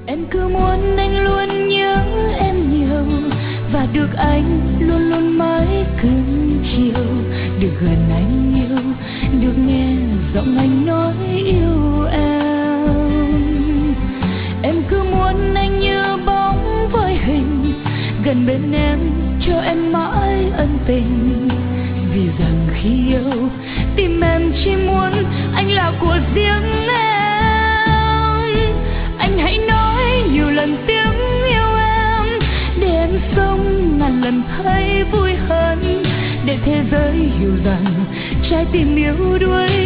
Em cứ muốn anh luôn nhớ em nhiều, và được anh luôn luôn mãi cưng chiều, được gần anh yêu, được nghe giọng anh nói yêu em. Em cứ muốn anh như bóng với hình, gần bên em cho em mãi ân tình, vì rằng khi yêu tim em chỉ muốn anh là của riêng em. Anh hãy nói nhiều lần tiếng yêu em, để em sống ngàn lần thấy vui hơn, để thế giới hiểu rằng trái tim yếu đuối